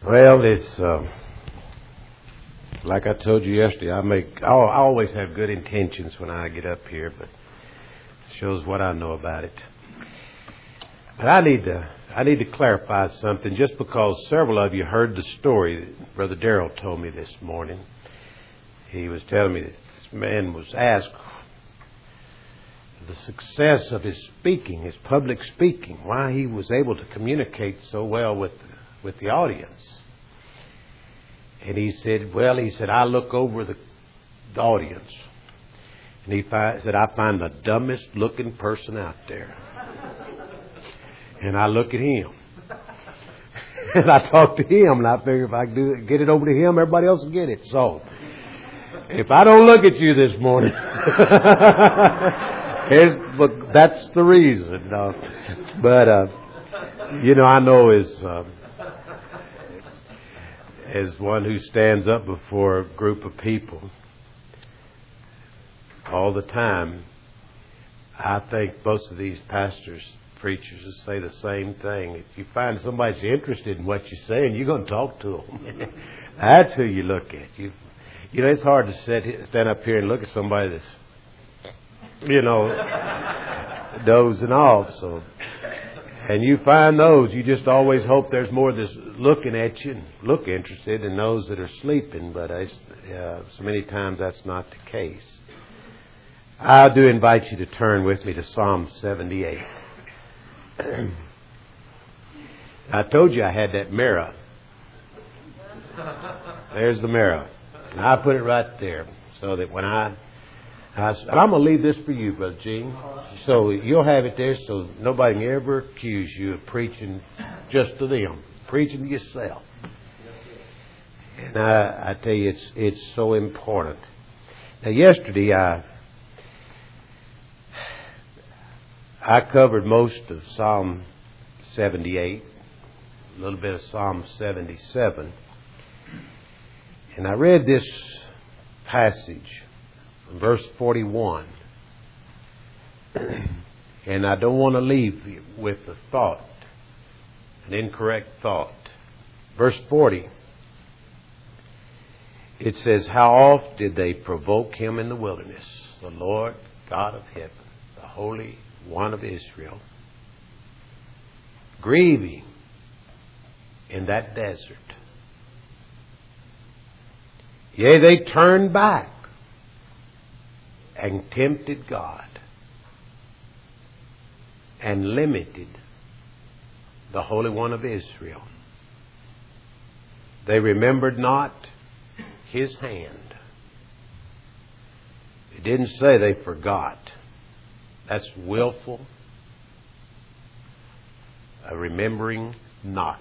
Well, it's like I told you yesterday. I always have good intentions when I get up here, but it shows what I know about it. But I need to clarify something, just because several of you heard the story that Brother Darrell told me this morning. He was telling me that this man was asked the success of his speaking, his public speaking, why he was able to communicate so well with the audience. And he said, I look over the audience, and he said, I find the dumbest looking person out there. And I look at him. And I talk to him, and I figure if I get it over to him, everybody else will get it. So, if I don't look at you this morning, but that's the reason. I know as one who stands up before a group of people all the time, I think most of these pastors, preachers will say the same thing. If you find somebody's interested in what you're saying, you're going to talk to them. That's who you look at. It's hard to stand up here and look at somebody that's, dozing off. So, and you find those, you just always hope there's more that's looking at you and look interested than those that are sleeping. But so many times that's not the case. I do invite you to turn with me to Psalm 78. I told you I had that mirror. There's the mirror. And I put it right there so that when and I'm going to leave this for you, Brother Gene. So you'll have it there so nobody can ever accuse you of preaching just to them. Preaching to yourself. And I tell you, it's so important. Now, yesterday I covered most of Psalm 78, a little bit of Psalm 77. And I read this passage, verse 41. And I don't want to leave you with a thought, an incorrect thought. Verse 40, it says, How oft did they provoke him in the wilderness, the Lord God of heaven, the Holy One of Israel, grieving in that desert. Yea, they turned back and tempted God and limited the Holy One of Israel. They remembered not His hand. It didn't say they forgot. That's willful. A remembering not.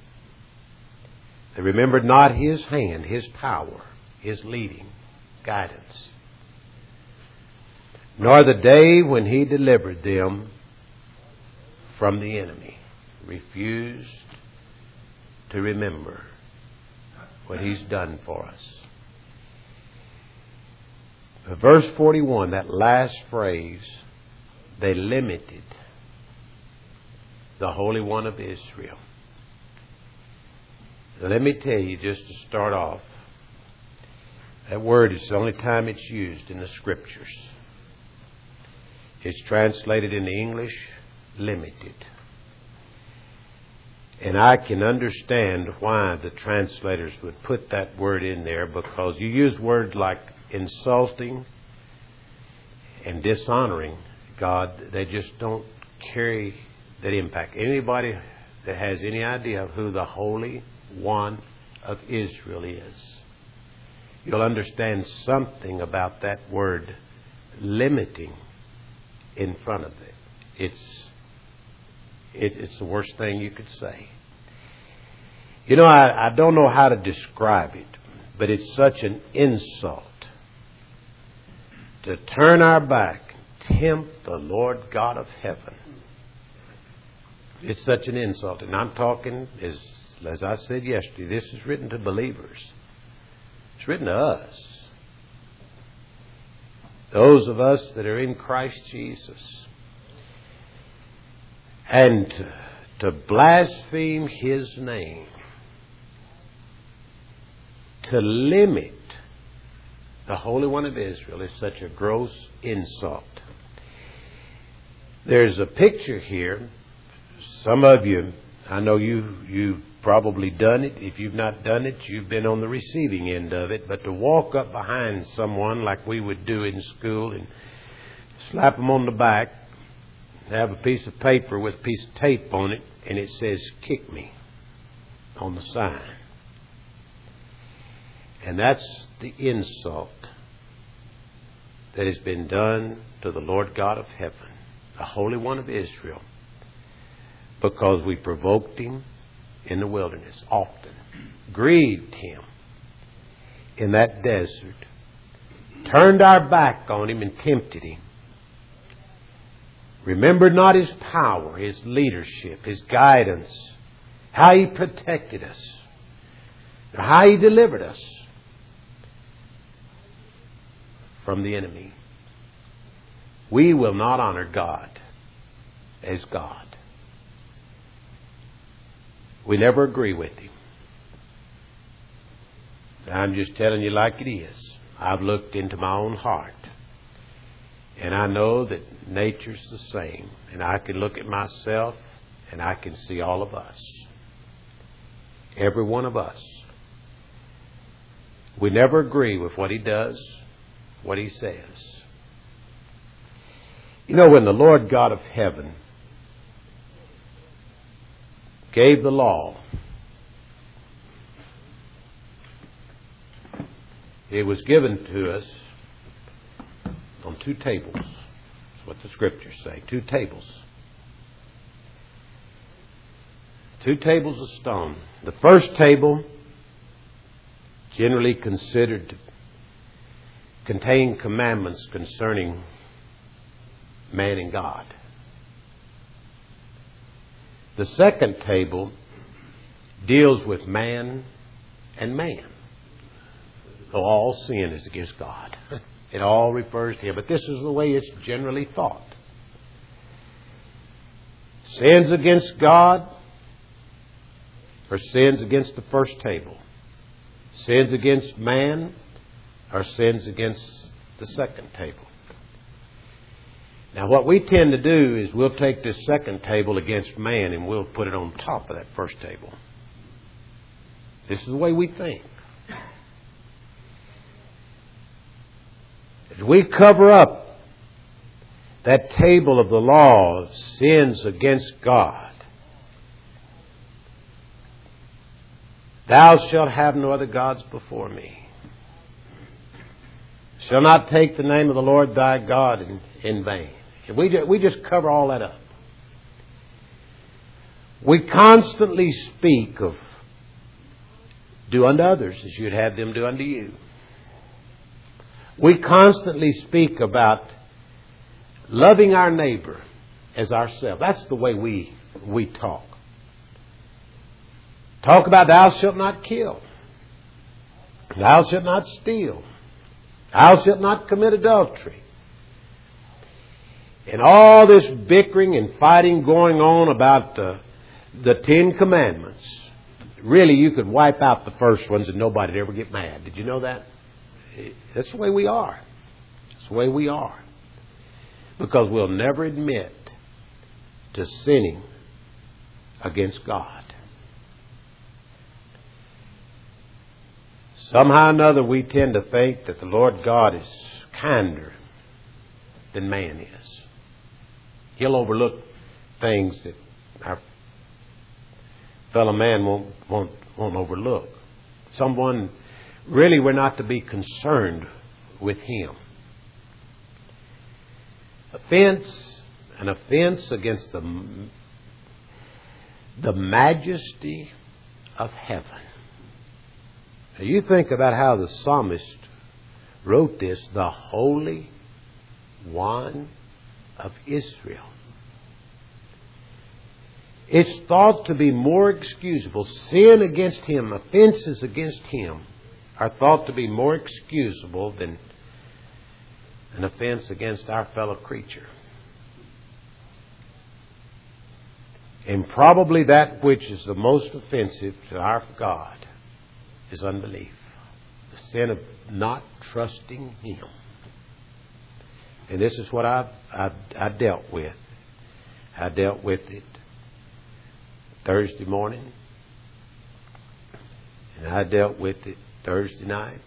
They remembered not His hand, His power, His leading, guidance. Nor the day when He delivered them from the enemy. Refused to remember what He's done for us. Verse 41, that last phrase, they limited the Holy One of Israel. Now, let me tell you, just to start off, that word is the only time it's used in the Scriptures. It's translated into English, limited. And I can understand why the translators would put that word in there, because you use words like insulting and dishonoring God. They just don't carry that impact. Anybody that has any idea of who the Holy One of Israel is, you'll understand something about that word limiting in front of it. It's the worst thing you could say. I don't know how to describe it, but it's such an insult to turn our back and tempt the Lord God of heaven. It's such an insult. And I'm talking, as I said yesterday, this is written to believers. It's written to us. Those of us that are in Christ Jesus. And to blaspheme His name to limit the Holy One of Israel is such a gross insult. There's a picture here. Some of you, I know you've probably done it. If you've not done it, you've been on the receiving end of it. But to walk up behind someone like we would do in school and slap them on the back, have a piece of paper with a piece of tape on it, and it says, "Kick me," on the sign. And that's the insult that has been done to the Lord God of heaven, the Holy One of Israel, because we provoked Him in the wilderness often, grieved Him in that desert, turned our back on Him and tempted Him, remembered not His power, His leadership, His guidance, how He protected us, or how He delivered us from the enemy. We will not honor God as God. We never agree with Him. I'm just telling you like it is. I've looked into my own heart, and I know that nature's the same. And I can look at myself, and I can see all of us. Every one of us. We never agree with what He does, what He says. You know, when the Lord God of heaven gave the law, it was given to us on 2 tables. That's what the Scriptures say. 2 tables. 2 tables of stone. The first table, generally considered to contain commandments concerning man and God. The second table deals with man and man. Though all sin is against God. It all refers to Him. But this is the way it's generally thought. Sins against God are sins against the first table. Sins against man are sins against the second table. Now what we tend to do is we'll take this second table against man and we'll put it on top of that first table. This is the way we think. As we cover up that table of the law of sins against God, "Thou shalt have no other gods before me. Shall not take the name of the Lord thy God in vain." And we just cover all that up. We constantly speak of do unto others as you'd have them do unto you. We constantly speak about loving our neighbor as ourselves. That's the way we talk. Talk about thou shalt not kill. Thou shalt not steal. Thou shalt not commit adultery. And all this bickering and fighting going on about the 10 Commandments. Really, you could wipe out the first ones and nobody'd ever get mad. Did you know that? That's the way we are. That's the way we are. Because we'll never admit to sinning against God. Somehow or another, we tend to think that the Lord God is kinder than man is. He'll overlook things that our fellow man won't overlook. Someone, really, we're not to be concerned with him. An offense against the majesty of heaven. Now you think about how the psalmist wrote this, the Holy One of Israel. It's thought to be more excusable. Sin against Him, offenses against Him, are thought to be more excusable than an offense against our fellow creature. And probably that which is the most offensive to our God is unbelief. The sin of not trusting Him. And this is what I dealt with. I dealt with it Thursday morning. And I dealt with it Thursday night.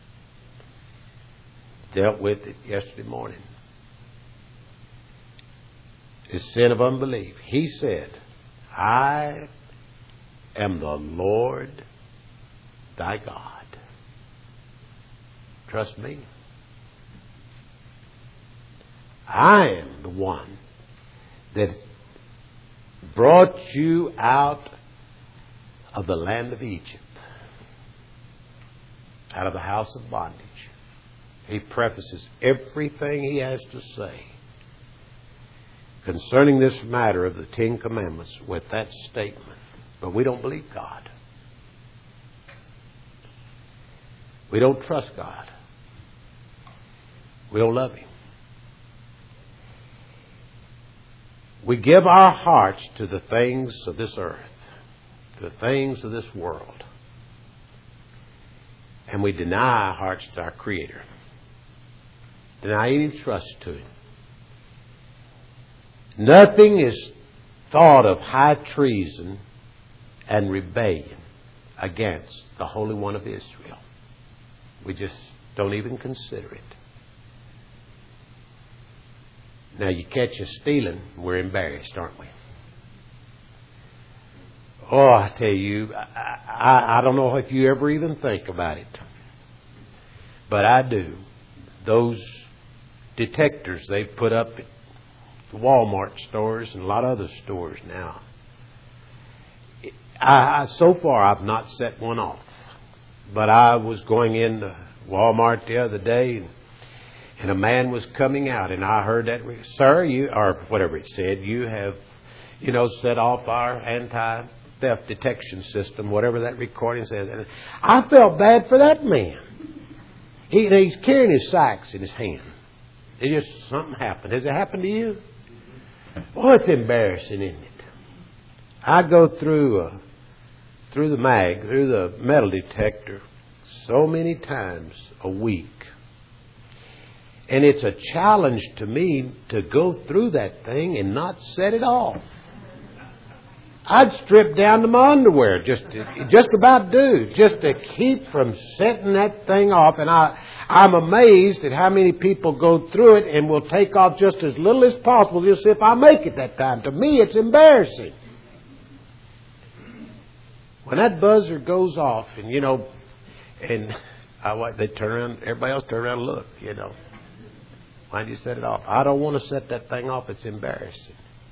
Dealt with it yesterday morning. The sin of unbelief. He said, I am the Lord thy God. Trust me. I am the one that brought you out of the land of Egypt, out of the house of bondage. He prefaces everything he has to say concerning this matter of the Ten Commandments with that statement. But we don't believe God. We don't trust God. We don't love Him. We give our hearts to the things of this earth, to the things of this world. And we deny our hearts to our Creator. Deny any trust to Him. Nothing is thought of high treason and rebellion against the Holy One of Israel. We just don't even consider it. Now you catch us stealing, we're embarrassed, aren't we? Oh, I tell you, I don't know if you ever even think about it. But I do. Those detectors they put up at the Walmart stores and a lot of other stores now. So far I've not set one off. But I was going into Walmart the other day and a man was coming out and I heard that, sir, you, or whatever it said, you have, set off our anti-theft detection system, whatever that recording says. And I felt bad for that man. He's carrying his sacks in his hand. It just, something happened. Has it happened to you? Oh, it's embarrassing, isn't it? I go through the metal detector so many times a week. And it's a challenge to me to go through that thing and not set it off. I'd strip down to my underwear, just about do, just to keep from setting that thing off. And I'm amazed at how many people go through it and will take off just as little as possible, just if I make it that time. To me, it's embarrassing. When that buzzer goes off, and they turn around, everybody else turn around and look, Why do you set it off? I don't want to set that thing off. It's embarrassing.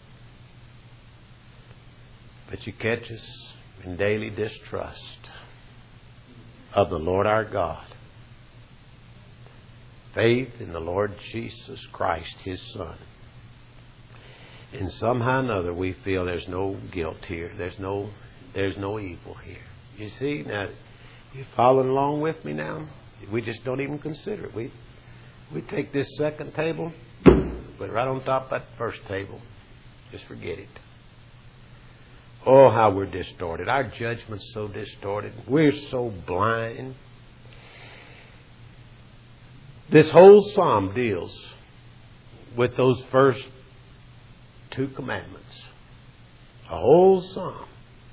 But you catch us in daily distrust of the Lord our God. Faith in the Lord Jesus Christ, His Son. And somehow or another we feel there's no guilt here. There's no evil here. You see, now, you following along with me now? We just don't even consider it. We take this second table, put it right on top of that first table. Just forget it. Oh, how we're distorted. Our judgment's so distorted. We're so blind. This whole psalm deals with those first two commandments. A whole psalm.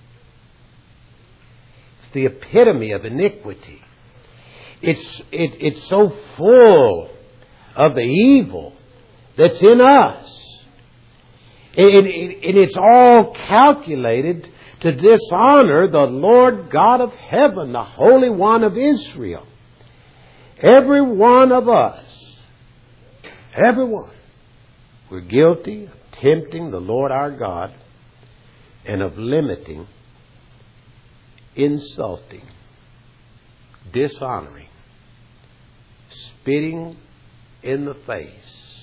It's the epitome of iniquity. It's so full of the evil that's in us. And it's all calculated to dishonor the Lord God of heaven, the Holy One of Israel. Every one of us, everyone, we're guilty of tempting the Lord our God and of limiting, insulting, dishonoring, spitting in the face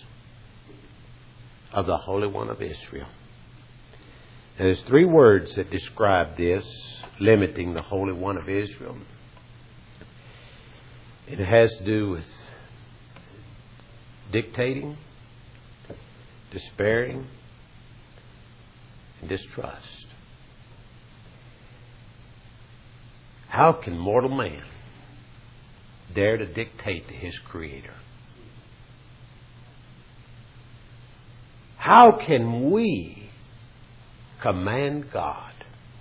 of the Holy One of Israel. And there's three words that describe this, limiting the Holy One of Israel. It has to do with dictating, despairing, and distrust. How can mortal man dare to dictate to his Creator? How can we command God?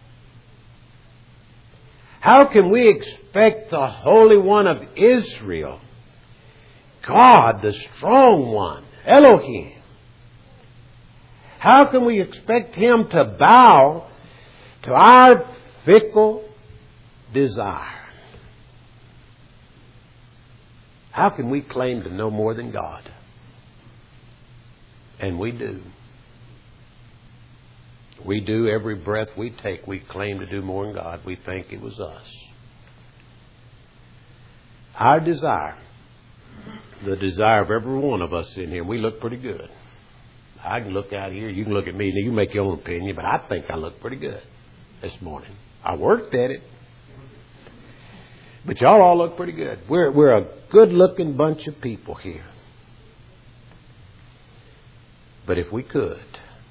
How can we expect the Holy One of Israel, God, the strong one, Elohim? How can we expect Him to bow to our fickle desire? How can we claim to know more than God? And we do. We do. Every breath we take, we claim to do more than God. We think it was us. Our desire, the desire of every one of us in here, we look pretty good. I can look out here, you can look at me, and you can make your own opinion, but I think I look pretty good this morning. I worked at it. But y'all all look pretty good. We're a good-looking bunch of people here. But if we could,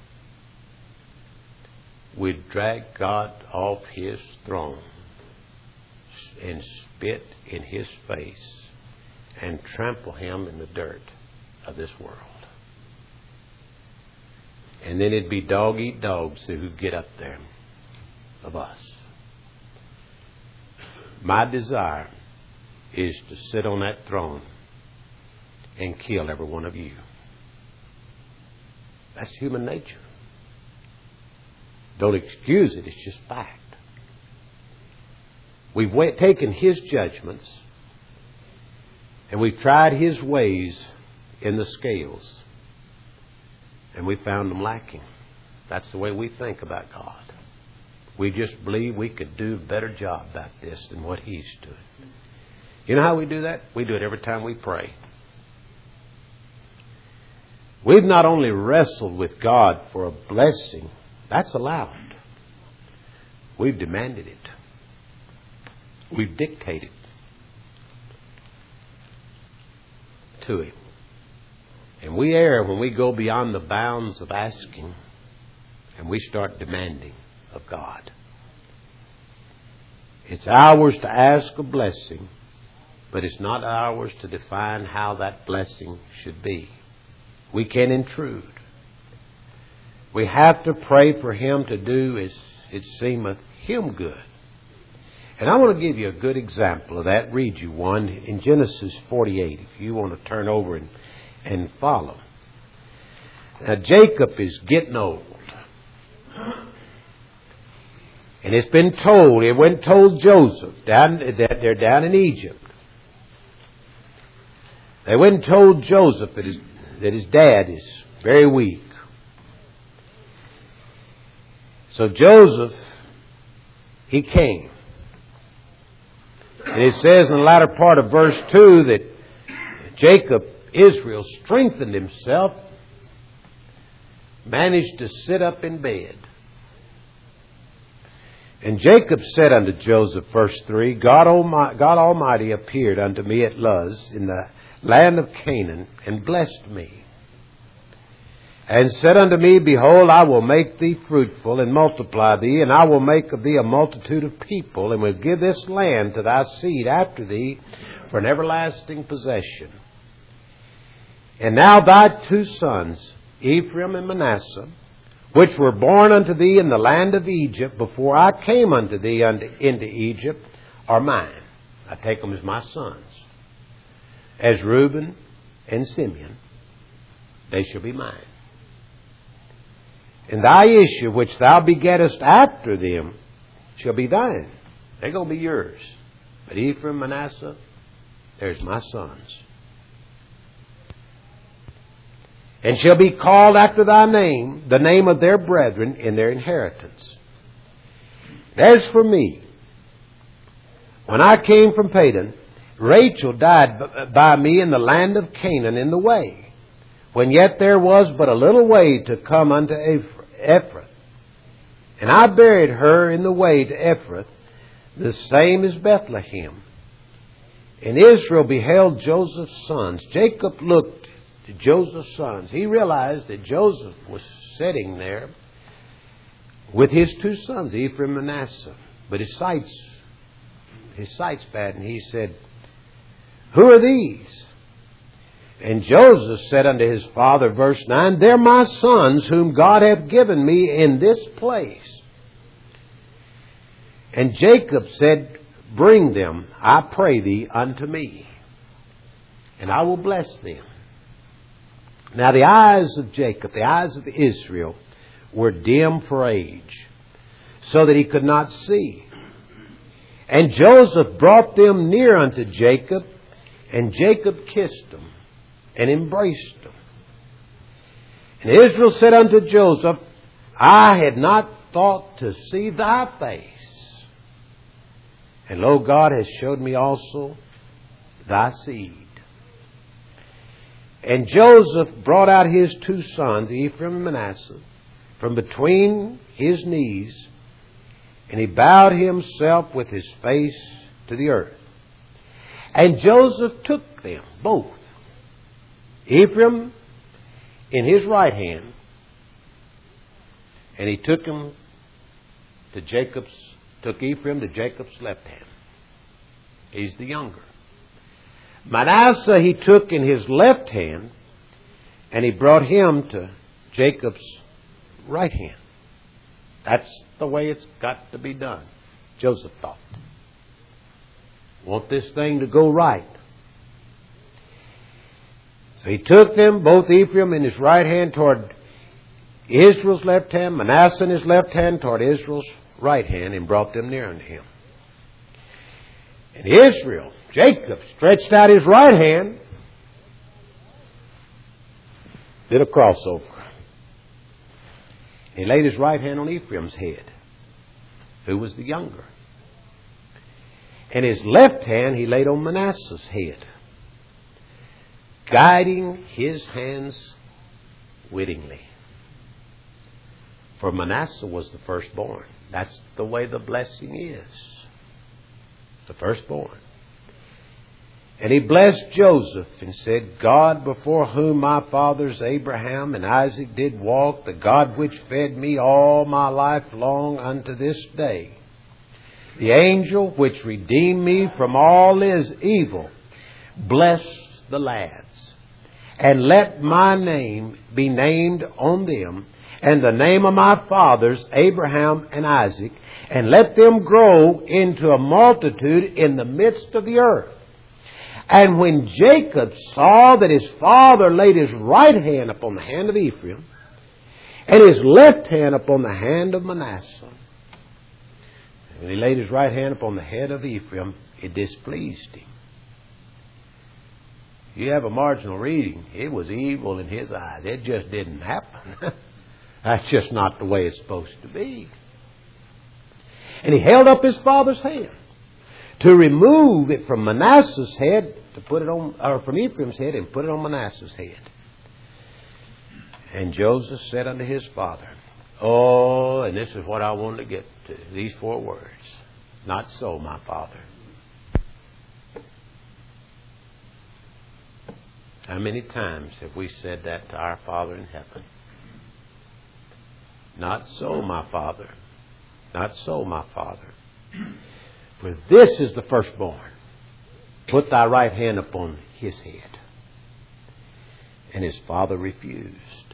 we'd drag God off His throne and spit in His face and trample Him in the dirt of this world. And then it'd be dog-eat-dogs who'd get up there of us. My desire is to sit on that throne and kill every one of you. That's human nature. Don't excuse it. It's just fact. We've taken His judgments and we've tried His ways in the scales, and we found them lacking. That's the way we think about God. We just believe we could do a better job about this than what He's doing. You know how we do that? We do it every time we pray. We've not only wrestled with God for a blessing, that's allowed. We've demanded it. We've dictated to Him. And we err when we go beyond the bounds of asking and we start demanding of God. It's ours to ask a blessing, but it's not ours to define how that blessing should be. We can intrude. We have to pray for Him to do as it seemeth Him good. And I want to give you a good example of that. Read you one in Genesis 48, if you want to turn over and follow. Now, Jacob is getting old. And it's been told, it went and told Joseph, they're down in Egypt. They went and told Joseph that his dad is very weak. So Joseph, he came. And it says in the latter part of verse 2 that Jacob, Israel, strengthened himself, managed to sit up in bed. And Jacob said unto Joseph, verse 3, God Almighty appeared unto me at Luz in the land of Canaan, and blessed me, and said unto me, Behold, I will make thee fruitful, and multiply thee, and I will make of thee a multitude of people, and will give this land to thy seed after thee for an everlasting possession. And now thy two sons, Ephraim and Manasseh, which were born unto thee in the land of Egypt before I came unto thee into Egypt, are mine. I take them as my sons. As Reuben and Simeon, they shall be mine. And thy issue, which thou begettest after them, shall be thine. They're going to be yours. But Ephraim, Manasseh, there's my sons. And shall be called after thy name, the name of their brethren in their inheritance. As for me, when I came from Padan, Rachel died by me in the land of Canaan in the way, when yet there was but a little way to come unto Ephrath. And I buried her in the way to Ephrath, the same as Bethlehem. And Israel beheld Joseph's sons. Jacob looked to Joseph's sons. He realized that Joseph was sitting there with his two sons, Ephraim and Manasseh. But his sight's bad, and he said, Who are these? And Joseph said unto his father, verse 9, They're my sons whom God hath given me in this place. And Jacob said, Bring them, I pray thee, unto me, and I will bless them. Now the eyes of Jacob, the eyes of Israel, were dim for age, so that he could not see. And Joseph brought them near unto Jacob, and Jacob kissed them and embraced them. And Israel said unto Joseph, I had not thought to see thy face. And lo, God has showed me also thy seed. And Joseph brought out his two sons, Ephraim and Manasseh, from between his knees, and he bowed himself with his face to the earth. And Joseph took them both, Ephraim in his right hand, and he took Ephraim to Jacob's left hand. He's the younger. Manasseh he took in his left hand, and he brought him to Jacob's right hand. That's the way it's got to be done, Joseph thought. Want this thing to go right. So he took them, both Ephraim in his right hand toward Israel's left hand, Manasseh in his left hand toward Israel's right hand, and brought them near unto him. And Israel, Jacob, stretched out his right hand, did a crossover. He laid his right hand on Ephraim's head, who was the younger. And his left hand he laid on Manasseh's head, guiding his hands wittingly. For Manasseh was the firstborn. That's the way the blessing is. The firstborn. And he blessed Joseph and said, God before whom my fathers Abraham and Isaac did walk, the God which fed me all my life long unto this day, the angel which redeemed me from all his evil, bless the lads, and let my name be named on them, and the name of my fathers Abraham and Isaac, and let them grow into a multitude in the midst of the earth. And when Jacob saw that his father laid his right hand upon the hand of Ephraim, and his left hand upon the hand of Manasseh, when he laid his right hand upon the head of Ephraim, it displeased him. You have a marginal reading. It was evil in his eyes. It just didn't happen. That's just not the way it's supposed to be. And he held up his father's hand to remove it from Manasseh's head, to put it on, or from Ephraim's head, and put it on Manasseh's head. And Joseph said unto his father, oh, and this is what I wanted to get to, these 4 words. Not so, my father. How many times have we said that to our Father in heaven? Not so, my Father. Not so, my Father. For this is the firstborn. Put thy right hand upon his head. And his father refused.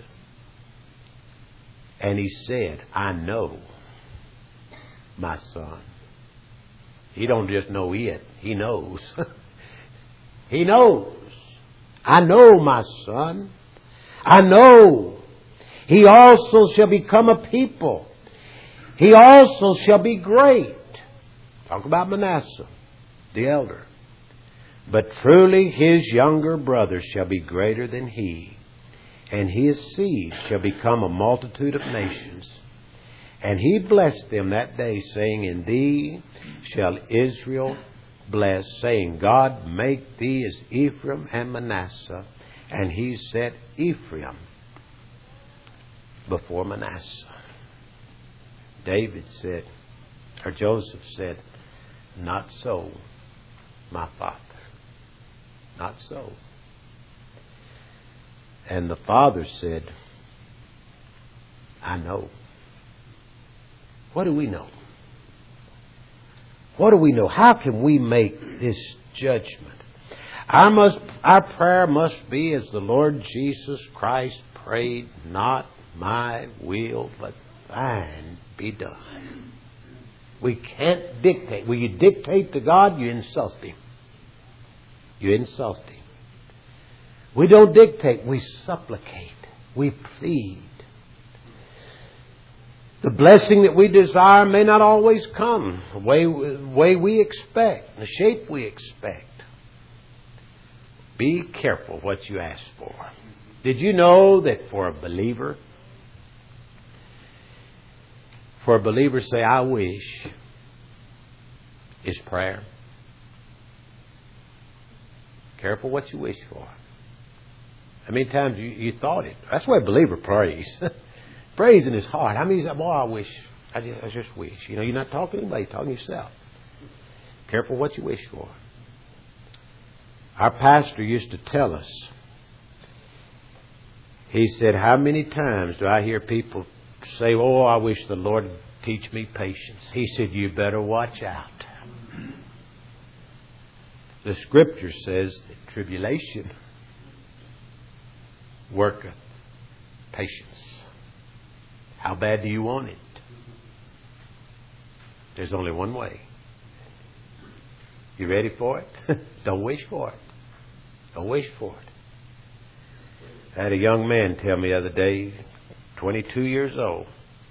And he said, I know, my son. He don't just know it. He knows. He knows. I know, my son. I know. He also shall become a people. He also shall be great. Talk about Manasseh, the elder. But truly his younger brother shall be greater than he, and his seed shall become a multitude of nations. And he blessed them that day, saying, in thee shall Israel bless, saying, God make thee as Ephraim and Manasseh. And he set Ephraim before Manasseh. David said, or Joseph said, not so, my father. Not so. And the father said, I know. What do we know? What do we know? How can we make this judgment? Our prayer must be as the Lord Jesus Christ prayed, not my will, but thine be done. We can't dictate. When you dictate to God, you insult Him. You insult Him. We don't dictate. We supplicate. We plead. The blessing that we desire may not always come the way we expect, the shape we expect. Be careful what you ask for. Did you know that for a believer say, I wish, is prayer? Careful what you wish for. How many times you thought it? That's why a believer prays. Prays in his heart. How many say, boy, I wish. I just wish. You know, you're not talking to anybody, you're talking to yourself. Careful what you wish for. Our pastor used to tell us, he said, how many times do I hear people say, oh, I wish the Lord would teach me patience. He said, you better watch out. The Scripture says that tribulation worketh patience. How bad do you want it? There's only one way. You ready for it? Don't wish for it. Don't wish for it. I had a young man tell me the other day, 22 years old.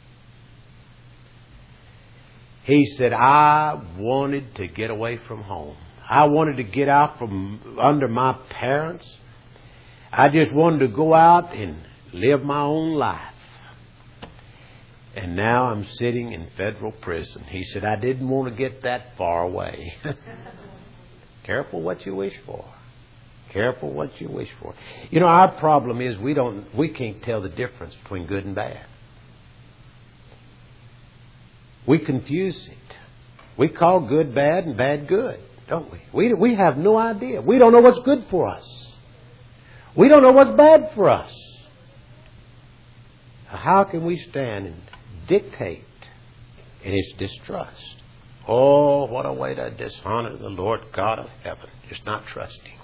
He said, I wanted to get away from home. I wanted to get out from under my parents. I just wanted to go out and live my own life. And now I'm sitting in federal prison. He said, I didn't want to get that far away. Careful what you wish for. Careful what you wish for. You know, our problem is we can't tell the difference between good and bad. We confuse it. We call good bad and bad good, don't we? We have no idea. We don't know what's good for us. We don't know what's bad for us. How can we stand and dictate in its distrust? Oh, what a way to dishonor the Lord God of heaven. Just not trusting.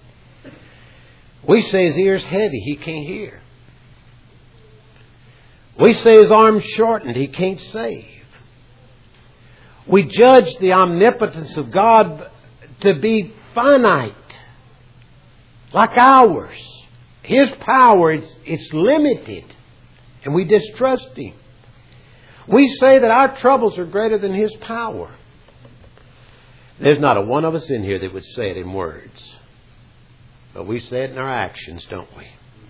We say his ear's heavy, he can't hear. We say his arm's shortened, he can't save. We judge the omnipotence of God to be finite, like ours. His power, it's limited, and we distrust him. We say that our troubles are greater than his power. There's not a one of us in here that would say it in words. But we say it in our actions, don't we?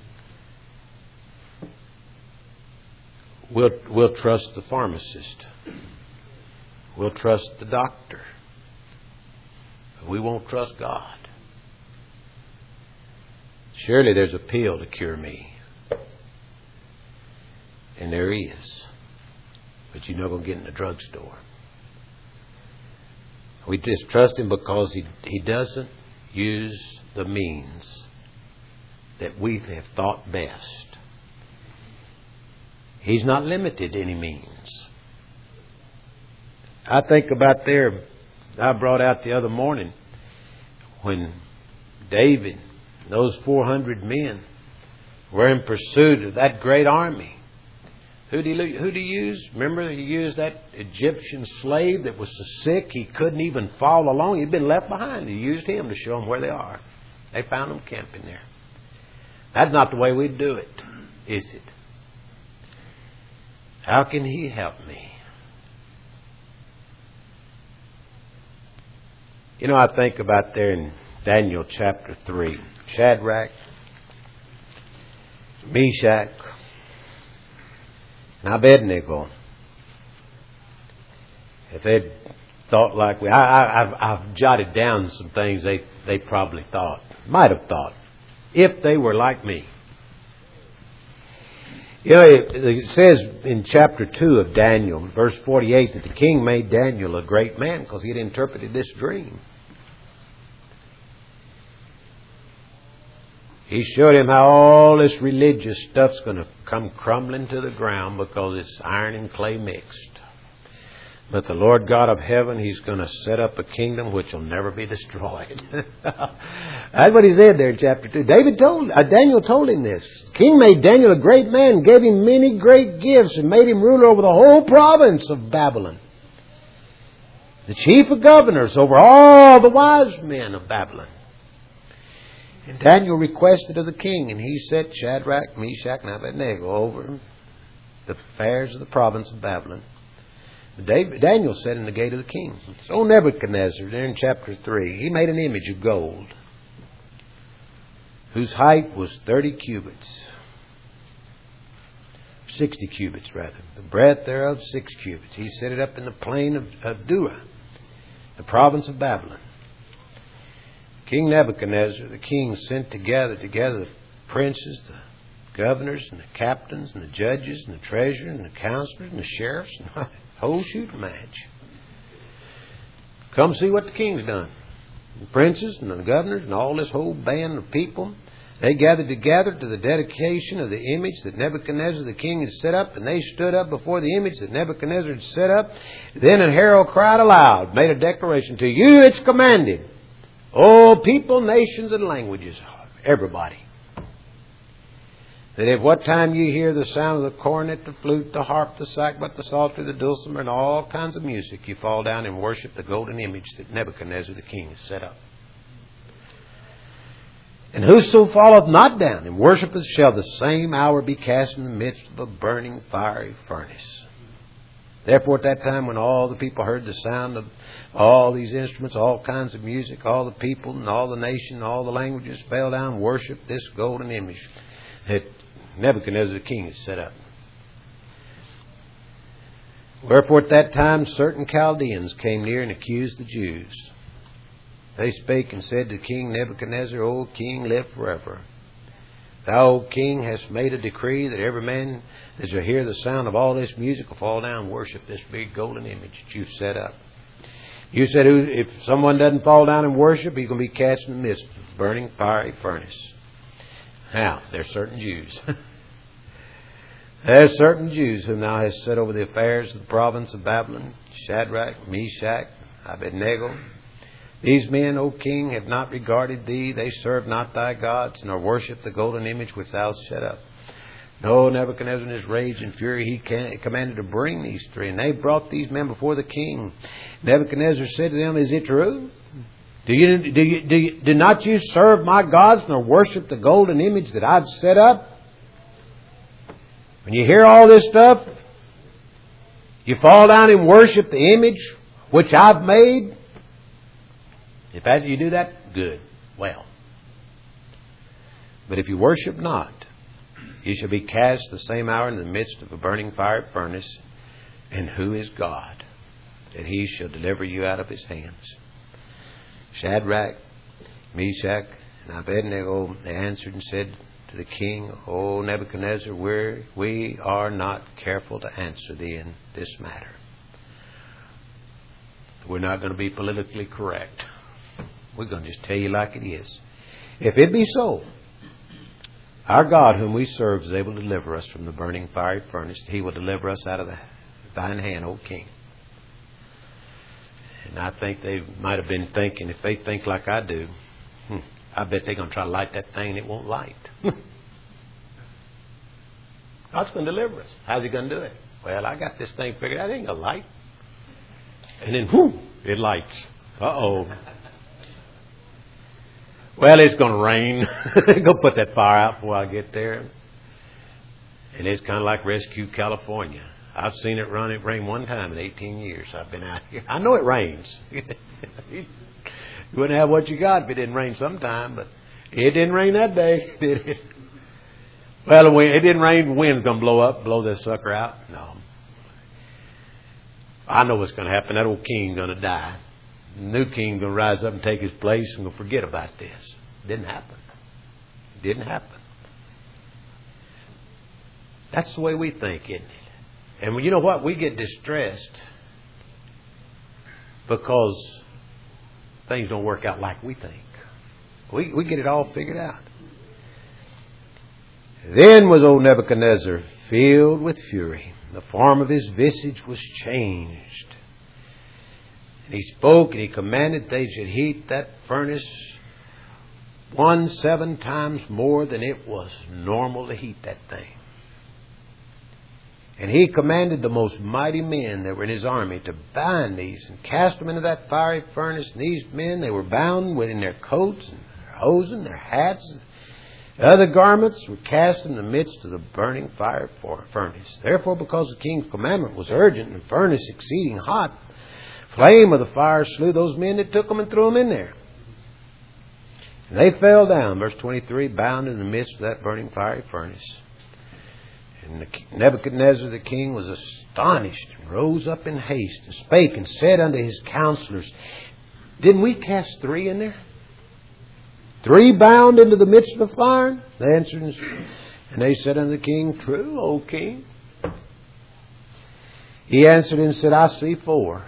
We'll trust the pharmacist. We'll trust the doctor. But we won't trust God. Surely there's a pill to cure me. And there is. But you're not going to get in the drugstore. We distrust him because he doesn't use the means that we have thought best. He's not limited to any means. I think about there, I brought out the other morning when David, those 400 men, were in pursuit of that great army. Who did he use? Remember, he used that Egyptian slave that was so sick he couldn't even follow along. He'd been left behind. He used him to show them where they are. They found them camping there. That's not the way we do it, is it? How can he help me? You know, I think about there in Daniel chapter 3. Shadrach, Meshach, and Abednego. If they'd thought like we... I've jotted down some things they probably thought. Might have thought. If they were like me. You know, it says in chapter 2 of Daniel, verse 48, that the king made Daniel a great man because he had interpreted this dream. He showed him how all this religious stuff's going to come crumbling to the ground because it's iron and clay mixed. But the Lord God of heaven, He's going to set up a kingdom which will never be destroyed. That's what he said there in chapter 2. Daniel told him this. The king made Daniel a great man, gave him many great gifts, and made him ruler over the whole province of Babylon. The chief of governors over all the wise men of Babylon. And Daniel requested of the king, and he set Shadrach, Meshach, and Abednego over the affairs of the province of Babylon. Daniel sat in the gate of the king. So Nebuchadnezzar, there in chapter 3, he made an image of gold, whose height was 30 cubits. 60 cubits, rather. The breadth thereof, 6 cubits. He set it up in the plain of Dura, the province of Babylon. King Nebuchadnezzar, the king, sent together the princes, the governors, and the captains, and the judges, and the treasurers, and the counselors, and the sheriffs, and the whole shooting match. Come see what the king's done. The princes and the governors and all this whole band of people, they gathered together to the dedication of the image that Nebuchadnezzar the king had set up, and they stood up before the image that Nebuchadnezzar had set up. Then a herald cried aloud, made a declaration to you, it's commanded, O people, nations, and languages, everybody, that at what time you hear the sound of the cornet, the flute, the harp, the sackbut, the psaltery, the dulcimer, and all kinds of music, you fall down and worship the golden image that Nebuchadnezzar the king has set up. And whoso falleth not down and worshipeth shall the same hour be cast in the midst of a burning fiery furnace. Therefore at that time when all the people heard the sound of all these instruments, all kinds of music, all the people and all the nation, all the languages fell down and worshiped this golden image that Nebuchadnezzar the king has set up. Wherefore at that time certain Chaldeans came near and accused the Jews. They spake and said to King Nebuchadnezzar, O king, live forever. Thou, O king, hast made a decree that every man that shall hear the sound of all this music will fall down and worship this big golden image that you've set up. You said if someone doesn't fall down and worship, he's going to be cast in the midst of a burning fiery furnace. Now, there's certain Jews. There's certain Jews whom thou hast set over the affairs of the province of Babylon, Shadrach, Meshach, Abednego. These men, O king, have not regarded thee. They serve not thy gods, nor worship the golden image which thou hast set up. No, Nebuchadnezzar in his rage and fury, he commanded to bring these three. And they brought these men before the king. Nebuchadnezzar said to them, is it true? Do not you serve my gods, nor worship the golden image that I've set up? When you hear all this stuff, you fall down and worship the image which I've made. If you do that, good. Well. But if you worship not, you shall be cast the same hour in the midst of a burning fire furnace. And who is God, that he shall deliver you out of his hands? Shadrach, Meshach, and Abednego, they answered and said to the king, O Nebuchadnezzar, we are not careful to answer thee in this matter. We're not going to be politically correct. We're going to just tell you like it is. If it be so, our God whom we serve is able to deliver us from the burning fiery furnace. He will deliver us out of thine hand, O king. And I think they might have been thinking, if they think like I do, I bet they're going to try to light that thing and it won't light. God's going to deliver us. How's he going to do it? Well, I got this thing figured out. It ain't going to light. And then, whoo, it lights. Uh-oh. Well, it's going to rain. Go put that fire out before I get there. And it's kind of like Rescue California. I've seen it rain one time in 18 years I've been out here. I know it rains. You wouldn't have what you got if it didn't rain sometime, but it didn't rain that day, did it? Well, it didn't rain. The wind's going to blow this sucker out. No. I know what's going to happen. That old king's going to die. The new king's going to rise up and take his place and we'll forget about this. Didn't happen. Didn't happen. That's the way we think, isn't it? And you know what? We get distressed because things don't work out like we think. We get it all figured out. Then was old Nebuchadnezzar filled with fury. The form of his visage was changed. And he spoke and he commanded they should heat that furnace 7 times more than it was normal to heat that thing. And he commanded the most mighty men that were in his army to bind these and cast them into that fiery furnace. And these men, they were bound within their coats and their hosen, their hats, and other garments were cast in the midst of the burning fire furnace. Therefore, because the king's commandment was urgent and the furnace exceeding hot, flame of the fire slew those men that took them and threw them in there. And they fell down, verse 23, bound in the midst of that burning fiery furnace. And Nebuchadnezzar the king was astonished and rose up in haste and spake and said unto his counselors, didn't we cast 3 in there? 3 bound into the midst of the fire? They answered, and they said unto the king, true, O king. He answered and said, I see 4.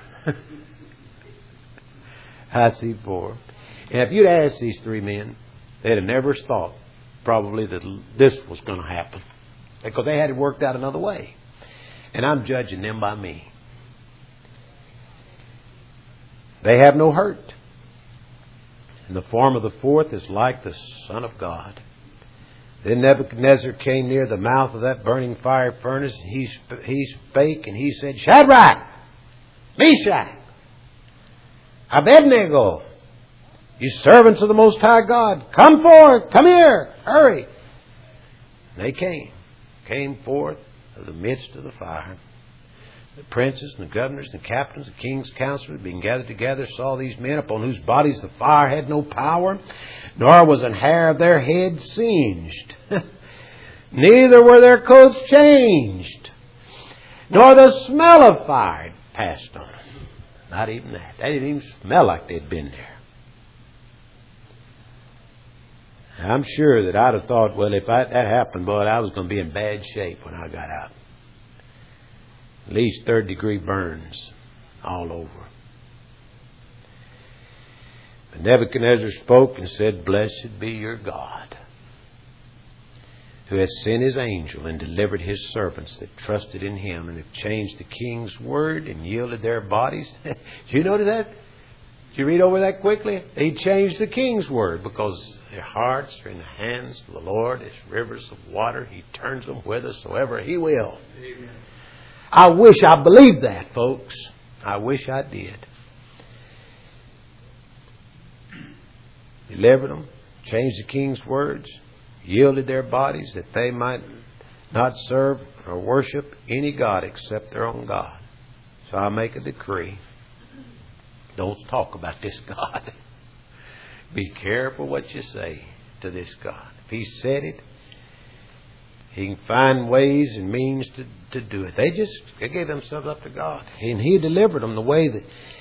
I see 4. And if you'd asked these 3 men, they'd have never thought probably that this was going to happen. Because they had it worked out another way. And I'm judging them by me. They have no hurt. And the form of the 4th is like the Son of God. Then Nebuchadnezzar came near the mouth of that burning fire furnace. And he spake and he said, Shadrach, Meshach, Abednego, you servants of the Most High God, come forth, come here, hurry. And they came forth of the midst of the fire. The princes and the governors and the captains, the king's counselors, being gathered together, saw these men upon whose bodies the fire had no power, nor was an hair of their head singed. Neither were their coats changed, nor the smell of fire passed on them. Not even that. They didn't even smell like they'd been there. I'm sure that I'd have thought, well, if that happened, boy, I was going to be in bad shape when I got out. At least 3rd-degree burns all over. But Nebuchadnezzar spoke and said, blessed be your God, who has sent his angel and delivered his servants that trusted in him and have changed the king's word and yielded their bodies. Did you notice that? Did you read over that quickly? He changed the king's word because their hearts are in the hands of the Lord as rivers of water. He turns them whithersoever he will. Amen. I wish I believed that, folks. I wish I did. Delivered them, changed the king's words, yielded their bodies that they might not serve or worship any God except their own God. So I make a decree. Don't talk about this God. Be careful what you say to this God. If He said it, He can find ways and means to do it. They gave themselves up to God, and He delivered them the way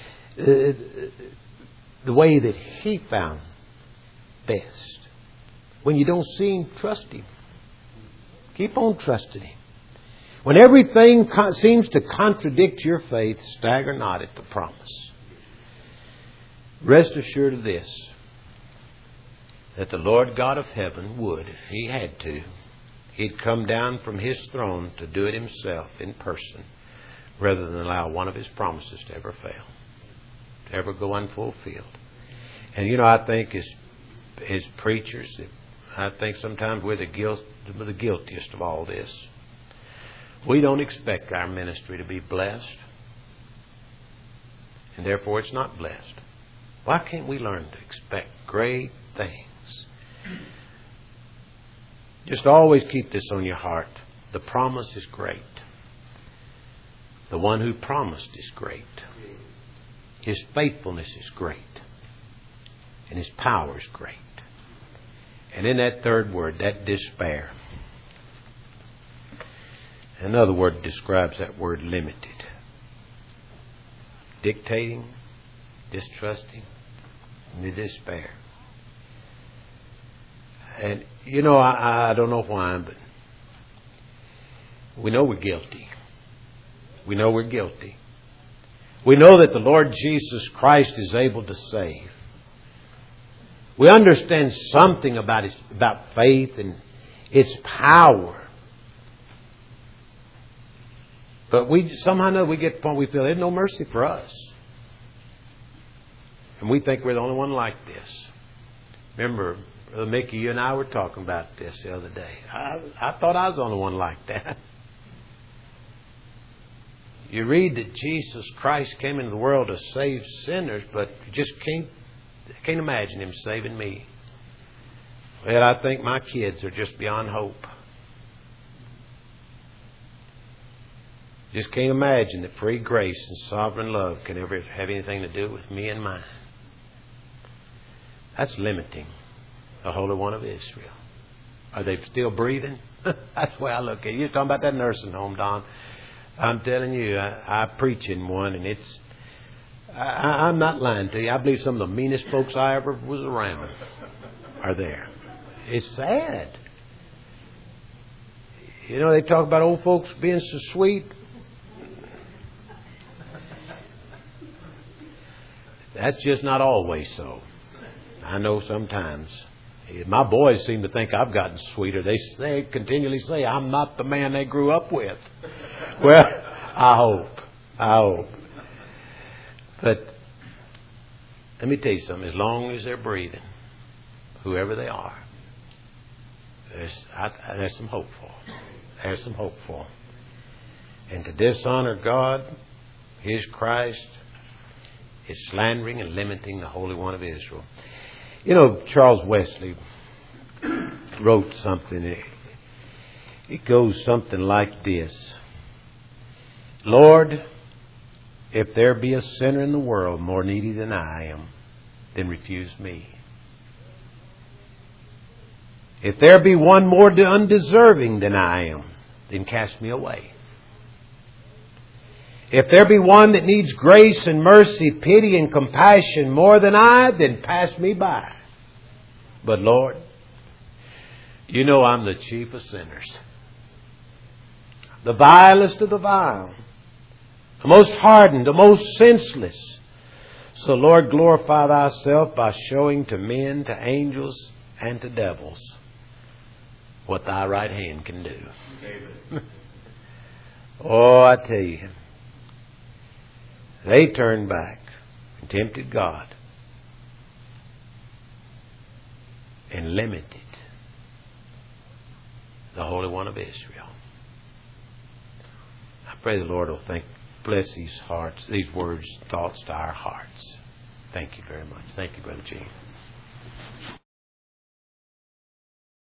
that He found best. When you don't see Him, trust Him. Keep on trusting Him. When everything seems to contradict your faith, stagger not at the promise. Rest assured of this, that the Lord God of heaven would, if He had to, He'd come down from His throne to do it Himself in person, rather than allow one of His promises to ever fail, to ever go unfulfilled. And I think as preachers, I think sometimes we're the guiltiest of all this. We don't expect our ministry to be blessed, and therefore it's not blessed. Why can't we learn to expect great things? Just always keep this on your heart. The promise is great. The one who promised is great. His faithfulness is great. And His power is great. And in that third word, that despair, another word describes that word limited. Dictating, distrusting, and the despair. And, I don't know why, but we know we're guilty. We know we're guilty. We know that the Lord Jesus Christ is able to save. We understand something about faith and its power. But we somehow know we get to the point we feel there's no mercy for us. And we think we're the only one like this. Remember, Brother Mickey, you and I were talking about this the other day. I thought I was the only one like that. You read that Jesus Christ came into the world to save sinners, but you just can't imagine Him saving me. Well, I think my kids are just beyond hope. Just can't imagine that free grace and sovereign love can ever have anything to do with me and mine. That's limiting the Holy One of Israel. Are they still breathing? That's the way I look at it. You're talking about that nursing home, Don. I'm telling you, I preach in one, and I'm not lying to you. I believe some of the meanest folks I ever was around are there. It's sad. You know, they talk about old folks being so sweet. That's just not always so. I know sometimes. My boys seem to think I've gotten sweeter. They continually say I'm not the man they grew up with. Well, I hope. But let me tell you something. As long as they're breathing, whoever they are, there's some hope for them. There's some hope for them. And to dishonor God, His Christ, is slandering and limiting the Holy One of Israel. You know, Charles Wesley wrote something. It goes something like this. Lord, if there be a sinner in the world more needy than I am, then refuse me. If there be one more undeserving than I am, then cast me away. If there be one that needs grace and mercy, pity and compassion more than I, then pass me by. But Lord, you know I'm the chief of sinners, the vilest of the vile, the most hardened, the most senseless. So Lord, glorify Thyself by showing to men, to angels, and to devils what Thy right hand can do. Oh, I tell you, they turned back and tempted God and limited the Holy One of Israel. I pray the Lord will bless these hearts, these words, thoughts to our hearts. Thank you very much. Thank you, Brother Gene.